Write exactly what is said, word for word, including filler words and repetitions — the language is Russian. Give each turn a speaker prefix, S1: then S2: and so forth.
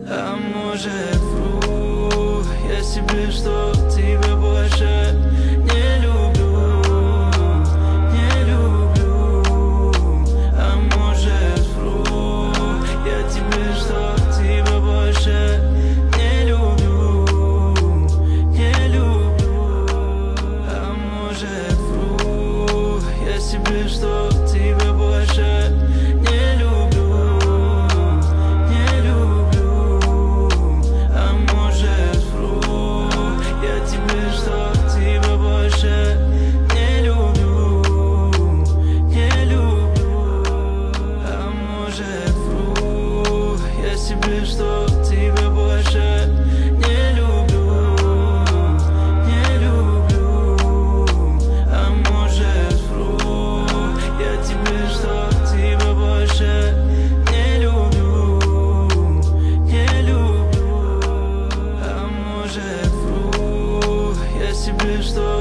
S1: А может вру я себе, что тебя больше не люблю, не люблю. А может вру я тебе, что тебя больше не люблю, не люблю. А может вру я себе, что тебя больше не люблю, не люблю. А может вру я тебе, что тебя больше не люблю, не люблю. А может вру я себе, что тебя больше не люблю, не люблю. А может вру я тебе, что тебя больше не люблю, не люблю. А может вру я себе, что